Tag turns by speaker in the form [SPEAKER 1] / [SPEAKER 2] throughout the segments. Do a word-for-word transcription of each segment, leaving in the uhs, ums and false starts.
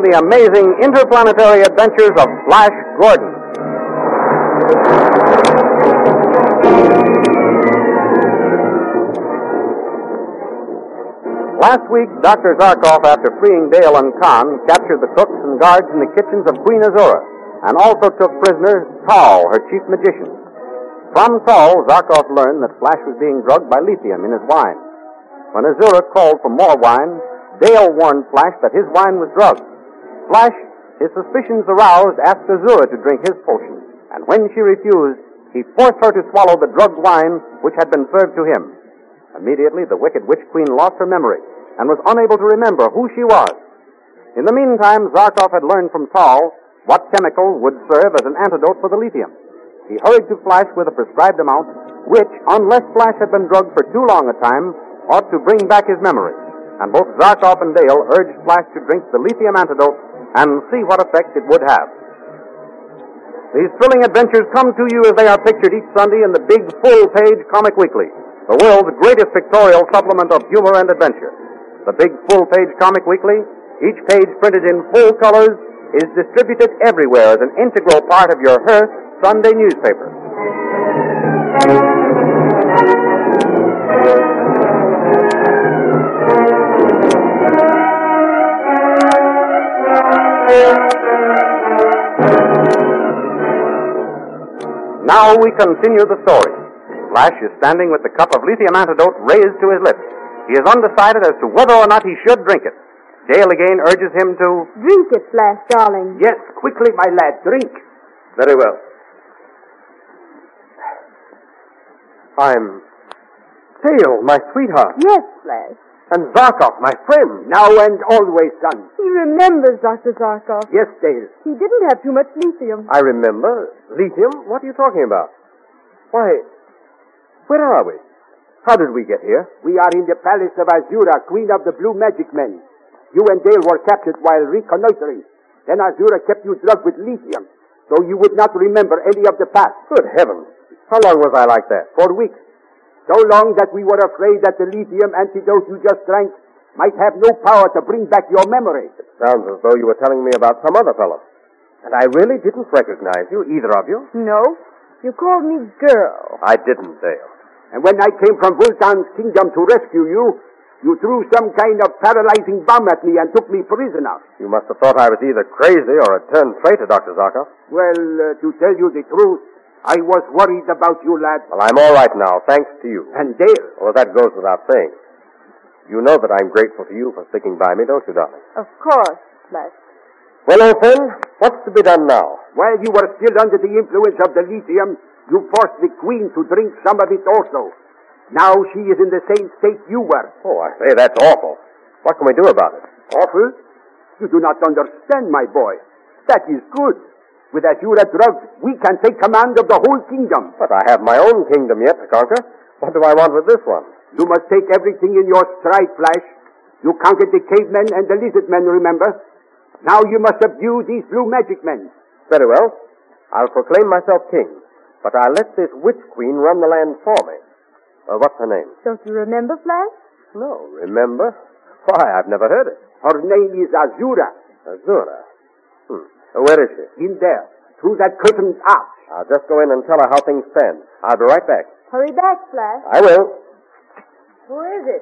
[SPEAKER 1] the amazing interplanetary adventures of Flash Gordon. Last week, Doctor Zarkov, after freeing Dale and Khan, captured the cooks and guards in the kitchens of Queen Azura, and also took prisoner Tal, her chief magician. From Tal, Zarkov learned that Flash was being drugged by lithium in his wine. When Azura called for more wine, Dale warned Flash that his wine was drugged. Flash, his suspicions aroused, asked Azura to drink his potion, and when she refused, he forced her to swallow the drugged wine which had been served to him. Immediately, the wicked witch queen lost her memory and was unable to remember who she was. In the meantime, Zarkov had learned from Tal what chemical would serve as an antidote for the lithium. He hurried to Flash with a prescribed amount, which, unless Flash had been drugged for too long a time, ought to bring back his memory. And both Zarkov and Dale urged Flash to drink the lithium antidote and see what effect it would have. These thrilling adventures come to you as they are pictured each Sunday in the big full-page Comic Weekly, the world's greatest pictorial supplement of humor and adventure. The big full-page Comic Weekly, each page printed in full colors, is distributed everywhere as an integral part of your Hearst Sunday newspaper. Now we continue the story. Flash is standing with the cup of lithium antidote raised to his lips. He is undecided as to whether or not he should drink it. Dale again urges him to...
[SPEAKER 2] Drink it, Flash, darling.
[SPEAKER 3] Yes, quickly, my lad, drink.
[SPEAKER 4] Very well. I'm... Dale, my sweetheart.
[SPEAKER 2] Yes, Flash.
[SPEAKER 4] And Zarkov, my friend.
[SPEAKER 3] Now and always, son.
[SPEAKER 2] He remembers Doctor Zarkov.
[SPEAKER 3] Yes, Dale.
[SPEAKER 2] He didn't have too much lithium.
[SPEAKER 4] I remember. Lithium? What are you talking about? Why, where are we? How did we get here?
[SPEAKER 3] We are in the palace of Azura, queen of the Blue Magic Men. You and Dale were captured while reconnoitering. Then Azura kept you drugged with lithium, so you would not remember any of the past.
[SPEAKER 4] Good heavens. How long was I like that?
[SPEAKER 3] For weeks. So long that we were afraid that the lithium antidote you just drank might have no power to bring back your memory.
[SPEAKER 4] It sounds as though you were telling me about some other fellow. And I really didn't recognize you, either of you.
[SPEAKER 2] No. You called me girl.
[SPEAKER 4] I didn't, Dale.
[SPEAKER 3] And when I came from Vultan's kingdom to rescue you, you threw some kind of paralyzing bomb at me and took me prisoner.
[SPEAKER 4] You must have thought I was either crazy or a turned traitor, Doctor Zarkov.
[SPEAKER 3] Well, uh, to tell you the truth, I was worried about you, lad.
[SPEAKER 4] Well, I'm all right now, thanks to you.
[SPEAKER 3] And Dale.
[SPEAKER 4] Well, that goes without saying. You know that I'm grateful to you for sticking by me, don't you, darling?
[SPEAKER 2] Of course, Flash.
[SPEAKER 4] Well, old friend, what's to be done now?
[SPEAKER 3] While you were still under the influence of the lithium, you forced the queen to drink some of it also. Now she is in the same state you were.
[SPEAKER 4] Oh, I say, that's awful. What can we do about it?
[SPEAKER 3] Awful? You do not understand, my boy. That is good. With Azura drugged, we can take command of the whole kingdom.
[SPEAKER 4] But I have my own kingdom yet to conquer. What do I want with this one?
[SPEAKER 3] You must take everything in your stride, Flash. You conquered the cavemen and the lizard men, remember? Now you must subdue these blue magic men.
[SPEAKER 4] Very well. I'll proclaim myself king. But I'll let this witch queen run the land for me. Uh, what's her name?
[SPEAKER 2] Don't you remember, Flash?
[SPEAKER 4] No, remember? Why, I've never heard it.
[SPEAKER 3] Her name is Azura.
[SPEAKER 4] Azura? Hmm. Uh, where is she?
[SPEAKER 3] In there, through that curtained arch.
[SPEAKER 4] I'll just go in and tell her how things stand. I'll be right back.
[SPEAKER 2] Hurry back, Flash.
[SPEAKER 4] I will.
[SPEAKER 5] Who is it?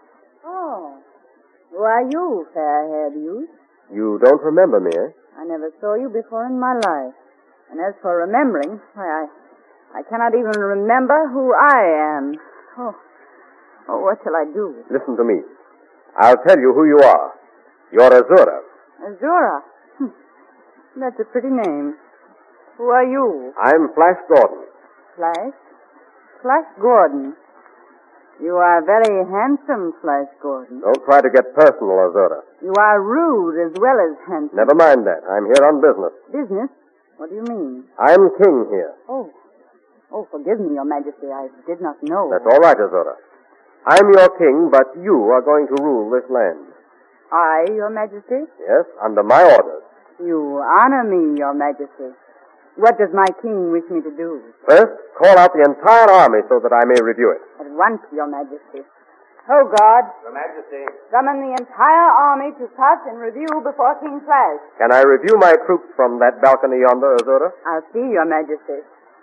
[SPEAKER 5] Oh. Who are you, fair-haired youth?
[SPEAKER 4] You don't remember me, eh?
[SPEAKER 5] I never saw you before in my life. And as for remembering, why, I, I cannot even remember who I am. Oh, oh, what shall I do?
[SPEAKER 4] Listen to me. I'll tell you who you are. You're Azura.
[SPEAKER 5] Azura? Hm. That's a pretty name. Who are you?
[SPEAKER 4] I'm Flash Gordon.
[SPEAKER 5] Flash? Flash Gordon. You are very handsome, Flash Gordon.
[SPEAKER 4] Don't try to get personal, Azura.
[SPEAKER 5] You are rude as well as handsome.
[SPEAKER 4] Never mind that. I'm here on business.
[SPEAKER 5] Business? What do you mean?
[SPEAKER 4] I'm king here.
[SPEAKER 5] Oh. Oh, forgive me, Your Majesty. I did not know.
[SPEAKER 4] That's all right, Azura. I'm your king, but you are going to rule this land.
[SPEAKER 5] I, Your Majesty?
[SPEAKER 4] Yes, under my orders.
[SPEAKER 5] You honor me, Your Majesty. What does my king wish me to do?
[SPEAKER 4] First, call out the entire army so that I may review it.
[SPEAKER 5] At once, Your Majesty. Oh, God.
[SPEAKER 4] Your Majesty.
[SPEAKER 5] Summon the entire army to pass in review before King Flash.
[SPEAKER 4] Can I review my troops from that balcony yonder, Azura?
[SPEAKER 5] I'll see, Your Majesty.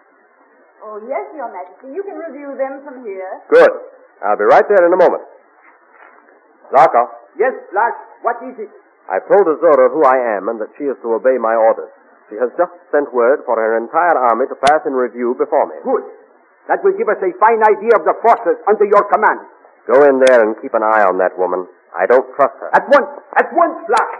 [SPEAKER 5] Oh, yes, Your Majesty. You can review them from here.
[SPEAKER 4] Good. I'll be right there in a moment. Zarkov,
[SPEAKER 3] Yes, Flash, what is it?
[SPEAKER 4] I've told Azura who I am and that she is to obey my orders. She has just sent word for her entire army to pass in review before me.
[SPEAKER 3] Good. That will give us a fine idea of the forces under your command.
[SPEAKER 4] Go in there and keep an eye on that woman. I don't trust her.
[SPEAKER 3] At once, at once, Flash.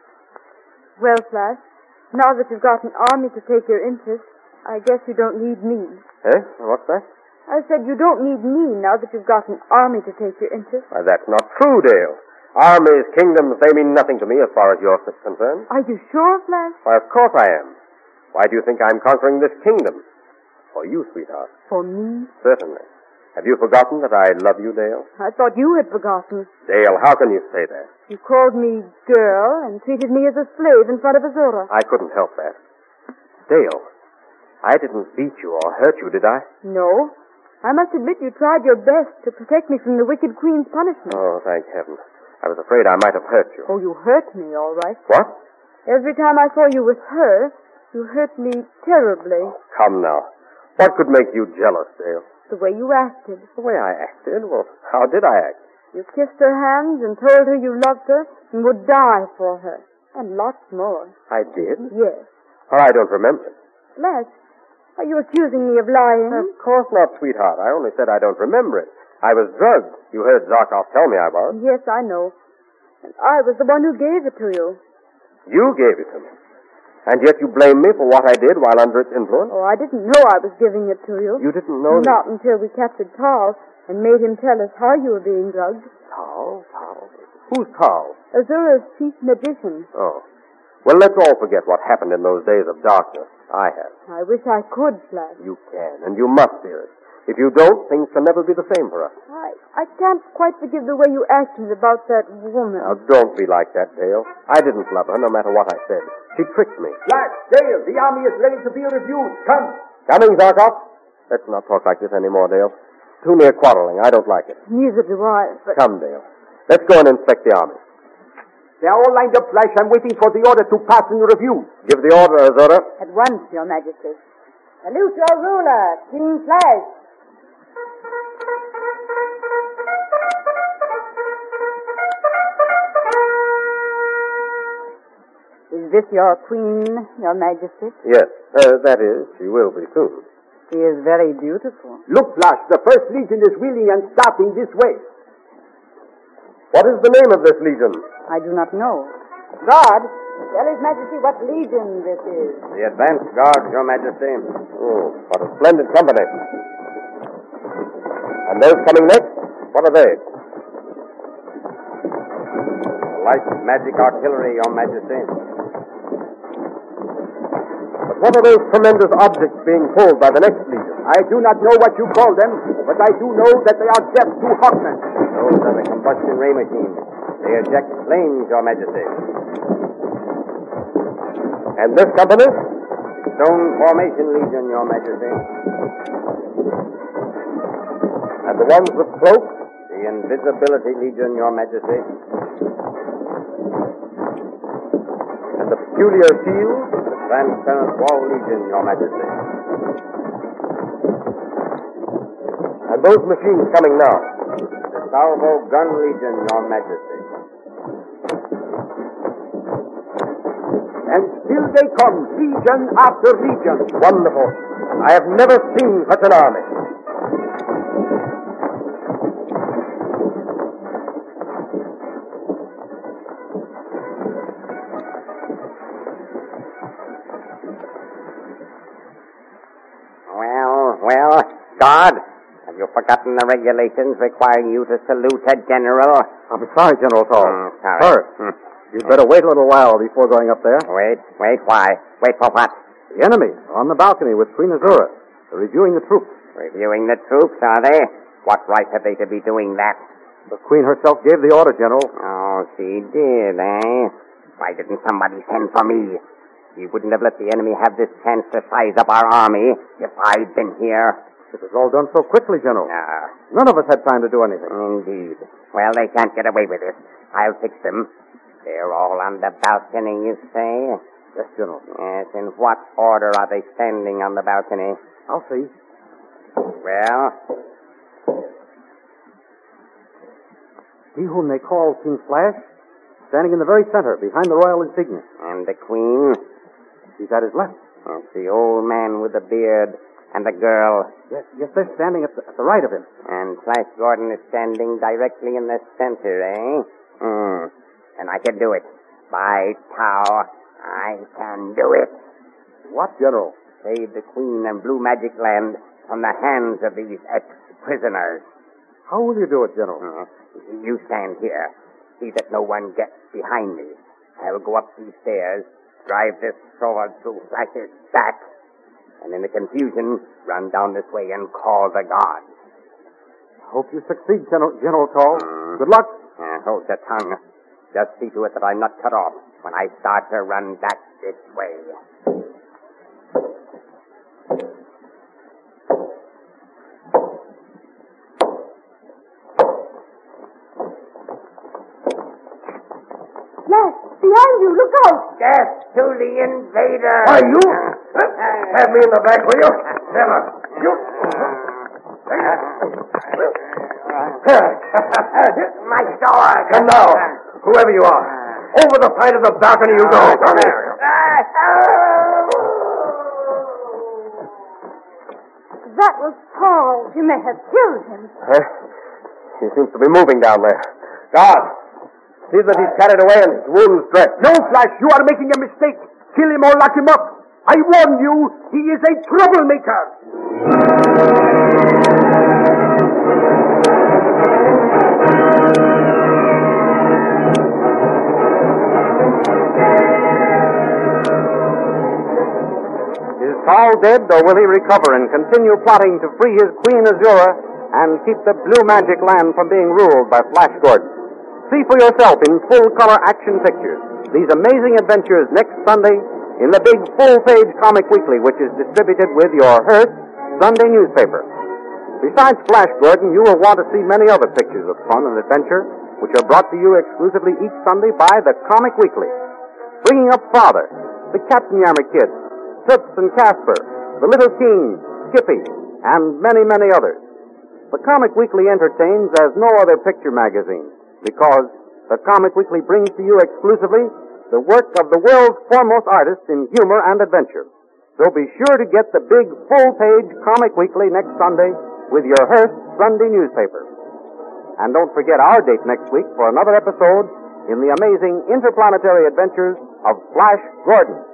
[SPEAKER 2] Well, Flash, now that you've got an army to take your interest, I guess you don't need me.
[SPEAKER 4] Eh? What's that?
[SPEAKER 2] I said you don't need me now that you've got an army to take your interest.
[SPEAKER 4] Why, that's not true, Dale. Armies, kingdoms, they mean nothing to me as far as you're concerned.
[SPEAKER 2] Are you sure, Flash?
[SPEAKER 4] Why, of course I am. Why do you think I'm conquering this kingdom? For you, sweetheart.
[SPEAKER 2] For me?
[SPEAKER 4] Certainly. Have you forgotten that I love you, Dale?
[SPEAKER 2] I thought you had forgotten.
[SPEAKER 4] Dale, how can you say that?
[SPEAKER 2] You called me girl and treated me as a slave in front of Azura.
[SPEAKER 4] I couldn't help that. Dale, I didn't beat you or hurt you, did I?
[SPEAKER 2] No. I must admit you tried your best to protect me from the wicked queen's punishment.
[SPEAKER 4] Oh, thank heaven. I was afraid I might have hurt you.
[SPEAKER 2] Oh, you hurt me, all right.
[SPEAKER 4] What?
[SPEAKER 2] Every time I saw you with her, you hurt me terribly.
[SPEAKER 4] Come now. What could make you jealous, Dale?
[SPEAKER 2] The way you acted.
[SPEAKER 4] The way I acted? Well, how did I act?
[SPEAKER 2] You kissed her hands and told her you loved her and would die for her. And lots more.
[SPEAKER 4] I did?
[SPEAKER 2] Yes.
[SPEAKER 4] Oh, I don't remember.
[SPEAKER 2] Flash, are you accusing me of lying?
[SPEAKER 4] Of course not, sweetheart. I only said I don't remember it. I was drugged. You heard Zarkov tell me I was.
[SPEAKER 2] Yes, I know. And I was the one who gave it to you.
[SPEAKER 4] You gave it to me. And yet you blame me for what I did while under its influence?
[SPEAKER 2] Oh, I didn't know I was giving it to you.
[SPEAKER 4] You didn't know?
[SPEAKER 2] Not until we captured Tal and made him tell us how you were being drugged.
[SPEAKER 4] Tal? Tal? Who's Tal?
[SPEAKER 2] Azura's chief magician.
[SPEAKER 4] Oh. Well, let's all forget what happened in those days of darkness. I have.
[SPEAKER 2] I wish I could, Flash.
[SPEAKER 4] You can, and you must, dearest. If you don't, things can never be the same for us.
[SPEAKER 2] I, I can't quite forgive the way you acted about that woman.
[SPEAKER 4] Now, don't be like that, Dale. I didn't love her, no matter what I said. She tricked me.
[SPEAKER 3] Flash, Dale, the army is ready to be reviewed. Come.
[SPEAKER 4] Coming, Zarkov. Let's not talk like this anymore, Dale. Too near quarreling. I don't like it.
[SPEAKER 2] Neither do I, but...
[SPEAKER 4] Come, Dale. Let's go and inspect the army.
[SPEAKER 3] They're all lined up, Flash. I'm waiting for the order to pass in review.
[SPEAKER 4] Give the order, Azura.
[SPEAKER 5] At once, Your Majesty. Salute your ruler, King Flash. Is this your queen, Your Majesty?
[SPEAKER 4] Yes, uh, that is, she will be soon.
[SPEAKER 5] She is very beautiful.
[SPEAKER 3] Look, Flash, the first legion is wheeling and starting this way.
[SPEAKER 4] What is the name of this legion?
[SPEAKER 5] I do not know. Guard, tell His Majesty what legion this is.
[SPEAKER 4] The advance guard, Your Majesty. Oh, what a splendid company. And those coming next, what are they? Light magic artillery, Your Majesty. But what are those tremendous objects being pulled by the next legion?
[SPEAKER 3] I do not know what you call them, but I do know that they are death to Hawkmen.
[SPEAKER 4] Those are the combustion ray machines. They eject flames, Your Majesty. And this company? Stone Formation Legion, Your Majesty. And the ones with cloaks? The Invisibility Legion, Your Majesty. And the Peculiar Shield? The Transparent Wall Legion, Your Majesty. And those machines coming now? The Salvo Gun Legion, Your Majesty.
[SPEAKER 3] And still they come, legion after legion.
[SPEAKER 4] Wonderful. I have never seen such an army.
[SPEAKER 6] Well, well, guard, have you forgotten the regulations requiring you to salute a general?
[SPEAKER 1] I'm sorry, General Toll.
[SPEAKER 6] Oh, sorry.
[SPEAKER 1] First,
[SPEAKER 6] Hmm.
[SPEAKER 1] you'd better wait a little while before going up there.
[SPEAKER 6] Wait, wait, why? Wait for what?
[SPEAKER 1] The enemy are on the balcony with Queen Azura. They're reviewing the troops.
[SPEAKER 6] Reviewing the troops, are they? What right have they to be doing that?
[SPEAKER 1] The Queen herself gave the order, General.
[SPEAKER 6] Oh, she did, eh? Why didn't somebody send for me? She wouldn't have let the enemy have this chance to size up our army if I'd been here.
[SPEAKER 1] It was all done so quickly, General.
[SPEAKER 6] No.
[SPEAKER 1] None of us had time to do anything.
[SPEAKER 6] Indeed. Well, they can't get away with it. I'll fix them. They're all on the balcony, you say?
[SPEAKER 1] Yes, General.
[SPEAKER 6] Yes, in what order are they standing on the balcony?
[SPEAKER 1] I'll see.
[SPEAKER 6] Well,
[SPEAKER 1] He whom they call King Flash, standing in the very center, behind the royal insignia.
[SPEAKER 6] and the queen?
[SPEAKER 1] He's at his left.
[SPEAKER 6] That's the old man with the beard and the girl.
[SPEAKER 1] Yes, yes, they're standing at the, at the right of him.
[SPEAKER 6] And Flash Gordon is standing directly in the center, eh? Hmm. And I can do it. By Tau, I can do it.
[SPEAKER 1] What, General?
[SPEAKER 6] Save the Queen and Blue Magic Land from the hands of these ex-prisoners.
[SPEAKER 1] How will you do it, General?
[SPEAKER 6] Uh, you stand here. See that no one gets behind me. I will go up these stairs, drive this sword through Flash's back, and in the confusion, run down this way and call the guards.
[SPEAKER 1] Hope you succeed, General, General Tall.
[SPEAKER 6] Mm.
[SPEAKER 1] Good luck.
[SPEAKER 6] Uh, hold your tongue. Just see to it that I'm not cut off when I start to run back this way.
[SPEAKER 2] Yes, behind you. Look out.
[SPEAKER 6] Death to the invader!
[SPEAKER 4] Why, you? Have me in the back, will you? Never. You.
[SPEAKER 6] My sword!
[SPEAKER 4] Come now, whoever you are. Over the side of the balcony you go.
[SPEAKER 2] That was Paul. You may have killed him.
[SPEAKER 4] Huh? He seems to be moving down there. Guard, see that he's carried away and his wounds dressed.
[SPEAKER 3] No, Flash, you are making a mistake. Kill him or lock him up. I warn you, he is a troublemaker.
[SPEAKER 1] Is Tall dead, or will he recover and continue plotting to free his Queen Azura and keep the Blue Magic Land from being ruled by Flash Gordon? See for yourself in full-color action pictures these amazing adventures next Sunday in the big full-page comic weekly, which is distributed with your Hearst Sunday newspaper. Besides Flash Gordon, you will want to see many other pictures of fun and adventure, which are brought to you exclusively each Sunday by the Comic Weekly. Bringing up Father, the Captain Yammer Kid, Trips and Casper, the Little King, Skippy, and many, many others. The Comic Weekly entertains as no other picture magazine, because the Comic Weekly brings to you exclusively the work of the world's foremost artists in humor and adventure. So be sure to get the big full-page Comic Weekly next Sunday with your Hearst Sunday newspaper. And don't forget our date next week for another episode in the amazing interplanetary adventures of Flash Gordon.